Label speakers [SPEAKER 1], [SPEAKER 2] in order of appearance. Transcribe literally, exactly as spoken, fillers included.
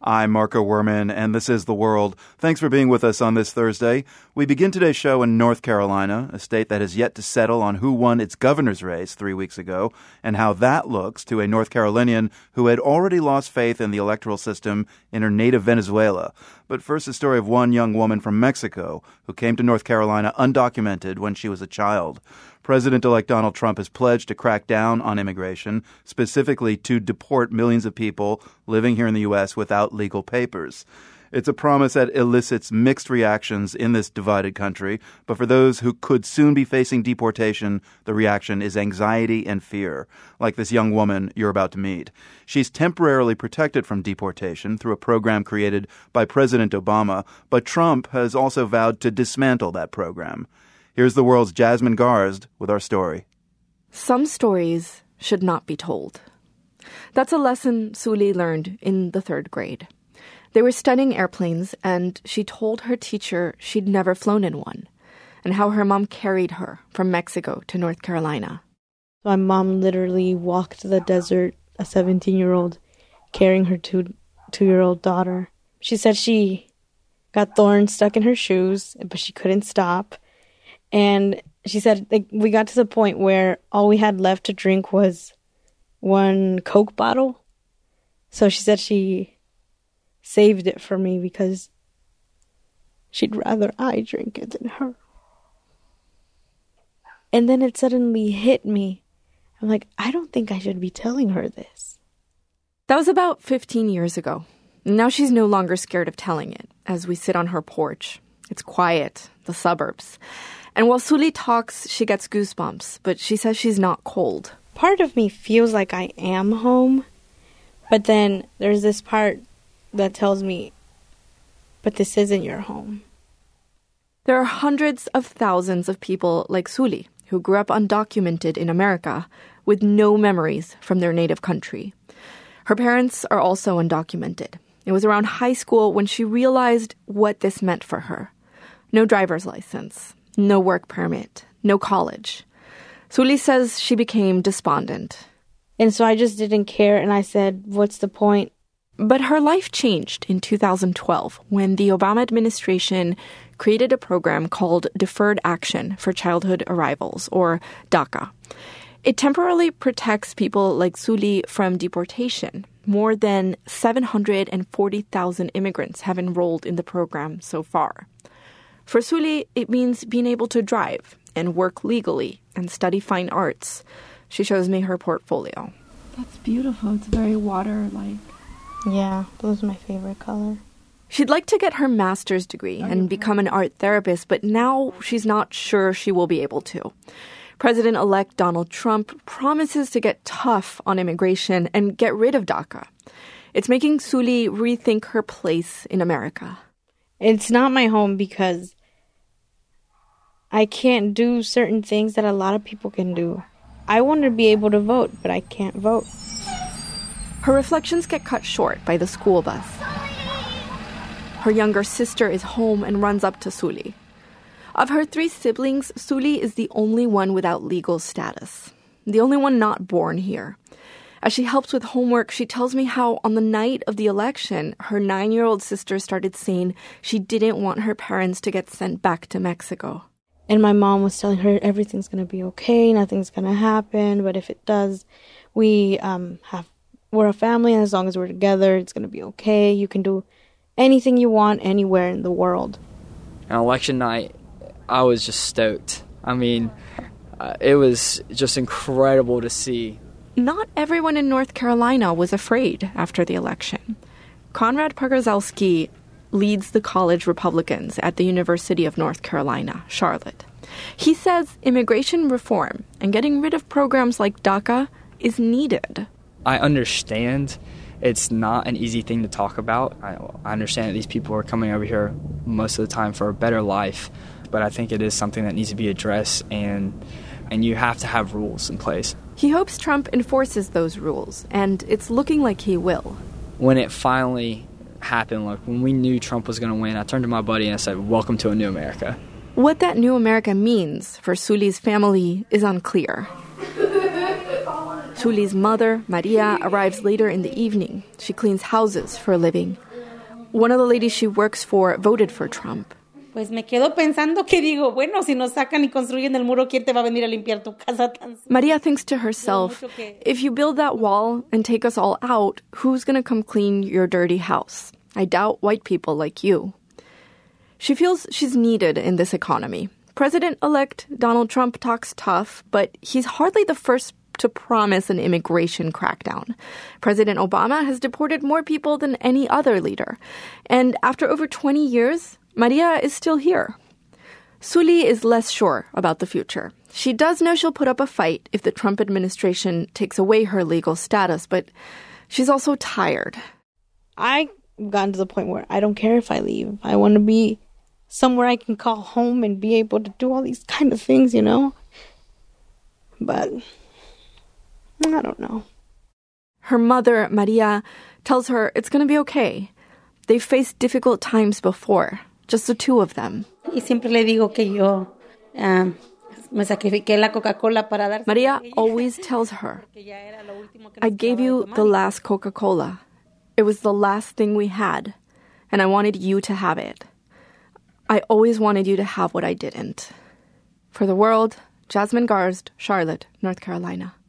[SPEAKER 1] I'm Marco Werman, and this is The World. Thanks for being with us on this Thursday. We begin today's show in North Carolina, a state that has yet to settle on who won its governor's race three weeks ago, and how that looks to a North Carolinian who had already lost faith in the electoral system in her native Venezuela. But first, the story of one young woman from Mexico who came to North Carolina undocumented when she was a child. President-elect Donald Trump has pledged to crack down on immigration, specifically to deport millions of people living here in the U S without legal papers. It's a promise that elicits mixed reactions in this divided country, but for those who could soon be facing deportation, the reaction is anxiety and fear, like this young woman you're about to meet. She's temporarily protected from deportation through a program created by President Obama, but Trump has also vowed to dismantle that program. Here's The World's Jasmine Garsd with our story.
[SPEAKER 2] Some stories should not be told. That's a lesson Suli learned in the third grade. They were studying airplanes, and she told her teacher she'd never flown in one, and how her mom carried her from Mexico to North Carolina.
[SPEAKER 3] My mom literally walked the desert, a seventeen-year-old, carrying her two, two-year-old daughter. She said she got thorns stuck in her shoes, but she couldn't stop. And she said, like, we got to the point where all we had left to drink was one Coke bottle. So she said she saved it for me because she'd rather I drink it than her. And then it suddenly hit me. I'm like, I don't think I should be telling her this.
[SPEAKER 2] That was about fifteen years ago. Now she's no longer scared of telling it as we sit on her porch. It's quiet, the suburbs. And while Suli talks, she gets goosebumps, but she says she's not cold.
[SPEAKER 3] Part of me feels like I am home, but then there's this part that tells me, but this isn't your home.
[SPEAKER 2] There are hundreds of thousands of people like Suli who grew up undocumented in America with no memories from their native country. Her parents are also undocumented. It was around high school when she realized what this meant for her. No driver's license. No work permit, no college. Suli says she became despondent.
[SPEAKER 3] And so I just didn't care, and I said, what's the point?
[SPEAKER 2] But her life changed in two thousand twelve when the Obama administration created a program called Deferred Action for Childhood Arrivals, or DACA. It temporarily protects people like Suli from deportation. More than seven hundred forty thousand immigrants have enrolled in the program so far. For Suli, it means being able to drive and work legally and study fine arts. She shows me her portfolio.
[SPEAKER 4] That's beautiful. It's very water-like.
[SPEAKER 3] Yeah, blue is my favorite color.
[SPEAKER 2] She'd like to get her master's degree and become an art therapist, but now she's not sure she will be able to. President-elect Donald Trump promises to get tough on immigration and get rid of DACA. It's making Suli rethink her place in America.
[SPEAKER 3] It's not my home because I can't do certain things that a lot of people can do. I want to be able to vote, but I can't vote.
[SPEAKER 2] Her reflections get cut short by the school bus. Her younger sister is home and runs up to Suli. Of her three siblings, Suli is the only one without legal status, the only one not born here. As she helps with homework, she tells me how on the night of the election, her nine-year-old sister started saying she didn't want her parents to get sent back to Mexico.
[SPEAKER 3] And my mom was telling her everything's going to be okay, nothing's going to happen, but if it does, we um have we're a family, and as long as we're together, it's going to be okay. You can do anything you want anywhere in the world.
[SPEAKER 5] On election night, I was just stoked. I mean, uh, it was just incredible to see.
[SPEAKER 2] Not everyone in North Carolina was afraid after the election. Conrad Pogorzelski leads the college Republicans at the University of North Carolina, Charlotte. He says immigration reform and getting rid of programs like DACA is needed.
[SPEAKER 5] I understand it's not an easy thing to talk about. I, I understand that these people are coming over here most of the time for a better life, but I think it is something that needs to be addressed, and and you have to have rules in place.
[SPEAKER 2] He hopes Trump enforces those rules, and it's looking like he will.
[SPEAKER 5] When it finally happened, like when we knew Trump was going to win, I turned to my buddy and I said, "Welcome to a new America."
[SPEAKER 2] What that new America means for Suli's family is unclear. Suli's mother, Maria, arrives later in the evening. She cleans houses for a living. One of the ladies she works for voted for Trump.
[SPEAKER 6] Pues me quedo pensando que digo, bueno, si nos sacan y construyen el muro, ¿quién te va a venir a limpiar tu casa tan?
[SPEAKER 2] Maria thinks to herself, if you build that wall and take us all out, who's going to come clean your dirty house? I doubt white people like you. She feels she's needed in this economy. President-elect Donald Trump talks tough, but he's hardly the first to promise an immigration crackdown. President Obama has deported more people than any other leader. And after over twenty years, Maria is still here. Suli is less sure about the future. She does know she'll put up a fight if the Trump administration takes away her legal status, but she's also tired.
[SPEAKER 3] I've gotten to the point where I don't care if I leave. I want to be somewhere I can call home and be able to do all these kind of things, you know? But I don't know.
[SPEAKER 2] Her mother, Maria, tells her it's going to be okay. They've faced difficult times before, just the two of them.
[SPEAKER 6] Y siempre le digo que yo um, me sacrifiqué la Coca-Cola para dar.
[SPEAKER 2] Maria always tells her, I gave you the last Coca-Cola. It was the last thing we had, and I wanted you to have it. I always wanted you to have what I didn't. For the World, Jasmine Garsd, Charlotte, North Carolina.